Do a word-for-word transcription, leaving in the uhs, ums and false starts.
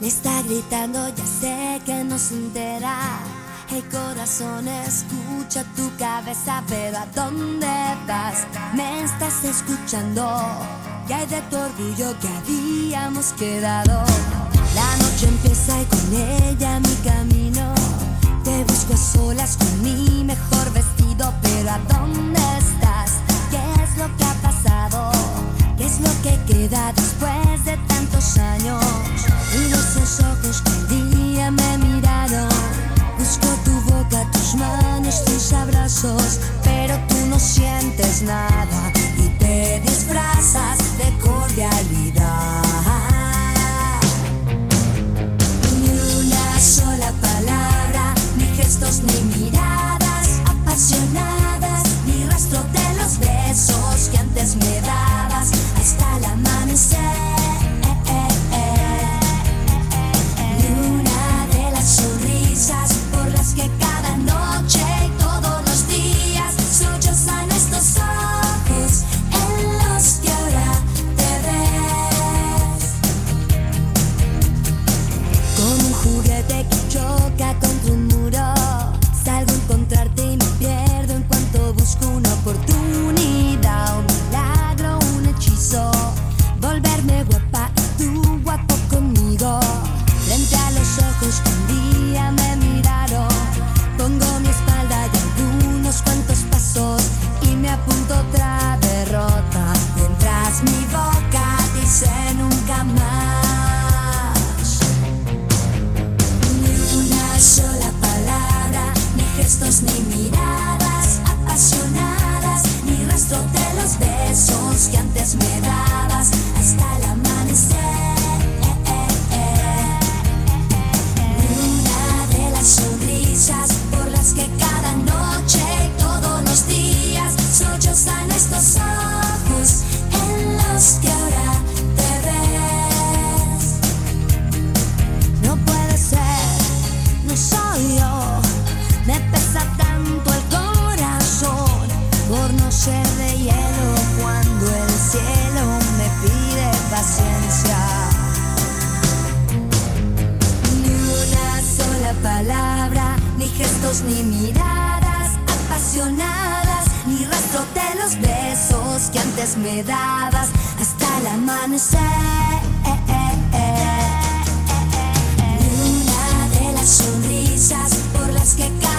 Me está gritando, ya sé que no se entera. El corazón escucha tu cabeza, pero ¿a dónde vas? Me estás escuchando. ¿Qué hay de tu orgullo que habíamos quedado? La noche empieza y con ella mi camino. Te busco a solas con mi mejor vestido, pero ¿a dónde estás? ¿Qué es lo que ha pasado? ¿Qué es lo que queda después de tantos años? Y esos ojos que un día me miraron. Busco tu boca, tus manos, tus abrazos, pero tú no sientes nada y te disfrazas de cordialidad. Ni una sola palabra, ni gestos ni miradas apasionadas, ni rastro de los besos que antes me dabas hasta el amanecer. Ni una de las sonrisas por las que cada noche y todos los días sollozan estos ojos en los que ahora te ves. Como un juguete que choca contra un muro, salgo a encontrarte y me pierdo en cuanto busco una oportunidad, un milagro, un hechizo, volverme guapa y tú guapo conmigo. Frente a los ojos que un día me miraron, pongo mi espalda y algunos cuantos pasos y me apunto otra derrota, mientras mi boca dice nunca más. Ni una sola palabra, ni gestos ni miradas apasionadas, ni rastro de los besos que antes me dabas hasta el amanecer. Sonrisas por las que cada noche y todos los días sollozan estos ojos en los que ahora te ves. No puede ser, no soy yo, me pesa tanto el corazón por no ser de hielo cuando el cielo me pide paciencia. Palabra, ni gestos ni miradas apasionadas, ni rastro de los besos que antes me dabas hasta el amanecer. Ni una de las sonrisas por las que